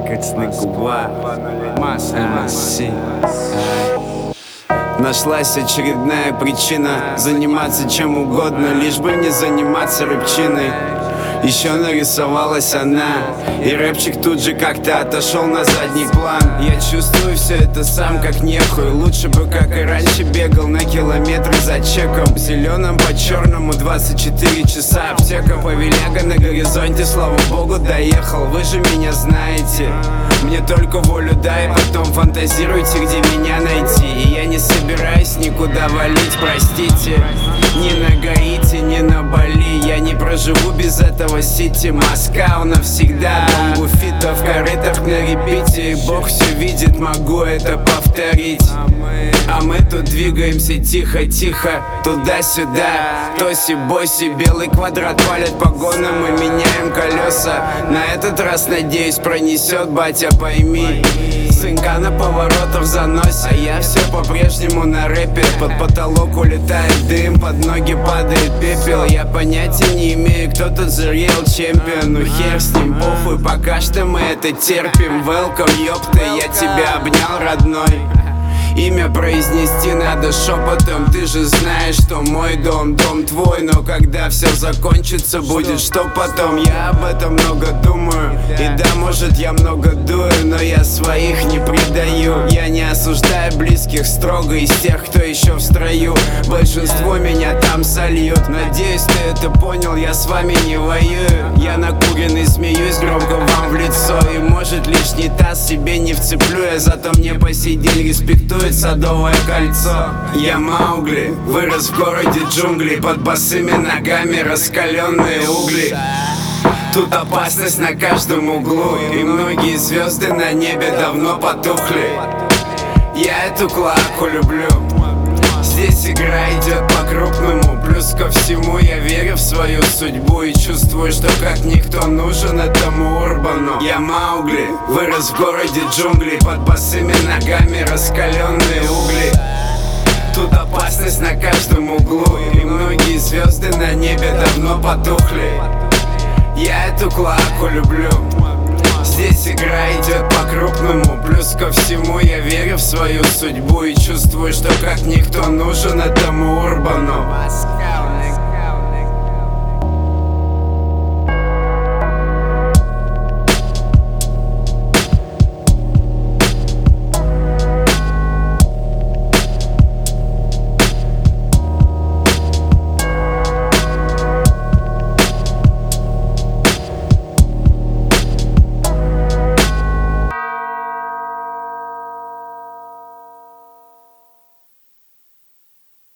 Records, nigga, why? Нашлась очередная причина заниматься чем угодно, лишь бы не заниматься рэпчиной. Еще нарисовалась она, и рэпчик тут же как-то отошел на задний план. Я чувствую все это сам как нехуй. Лучше бы, как и раньше, бегал на километры за чеком. Зеленым по черному 24 часа аптека. Повеляга на горизонте, слава богу, доехал. Вы же меня знаете, мне только волю дай, потом фантазируйте, где меня найти. И я не собираюсь никуда валить, простите. Ни на Гаити, ни на Бали я не проживу без этого сити. Москва навсегда, бомбу фитов в корытах на репите. Бог все видит, могу это повторить. А мы тут двигаемся тихо-тихо, туда-сюда. Тоси-боси, белый квадрат палят по гонам, мы меняем колеса. На этот раз, надеюсь, пронесет, батя, пойми. Сынка на поворотах заносе, а я все по-прежнему на рэпе. Под потолок улетает дым, под ноги падает пепел. Я понятия не имею, кто тут the real champion. Ну хер с ним, похуй, пока что мы это терпим. Welcome, ёпта, я тебя обнял, родной. Имя произнести надо шепотом. Ты же знаешь, что мой дом, дом твой. Но когда все закончится, будет что потом? Я об этом много думаю. И да, может, я много дую, но я своих не предаю. Я не осуждаю близких строго из тех, кто еще в строю. Большинство меня там сольют. Надеюсь, ты это понял, я с вами не воюю. Я накуренный, смеюсь громко вам в лицо. И может лишний таз себе не вцеплю я, зато мне по сей день респектую Садовое кольцо. Я Маугли, вырос в городе джунглей. Под босыми ногами раскаленные угли. Тут опасность на каждом углу, и многие звезды на небе давно потухли. Я эту клаку люблю. Здесь игра идет по-крупному. Плюс ко всему я верю в свою судьбу и чувствую, что как никто нужен этому урбану. Я Маугли, вырос в городе джунглей. Под босыми ногами раскаленные угли. Тут опасность на каждом углу, и многие звезды на небе давно потухли. Я эту клаку люблю. Здесь игра идет по-крупному. Плюс ко всему я верю в свою судьбу и чувствую, что как никто нужен этому урбану.